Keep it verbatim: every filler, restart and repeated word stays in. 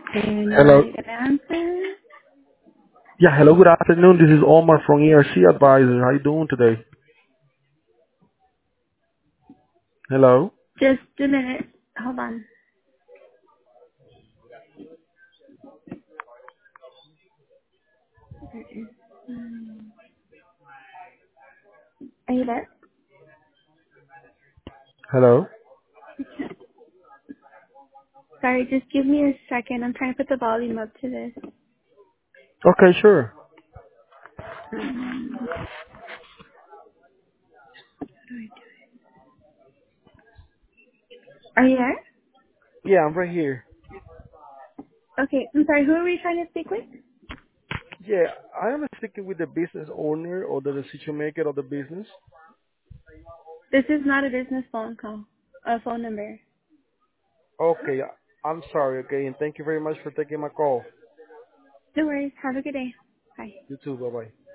And you're Hello. not gonna answer? Yeah, hello, good afternoon. This is Omar from E R C Advisor. How you doing today? Hello. Just a minute. Hold on. Mm. Are you there? Hello. Sorry, just give me a second. I'm trying to put the volume up to this. Okay, sure. Um, are you there? Yeah, I'm right here. Okay, I'm sorry. Who are we trying to speak with? Yeah, I am speaking with the business owner or the decision maker of the business. This is not a business phone call. A phone number. Okay, I'm sorry, okay, and thank you very much for taking my call. No worries. Have a good day. Bye. You too, bye-bye.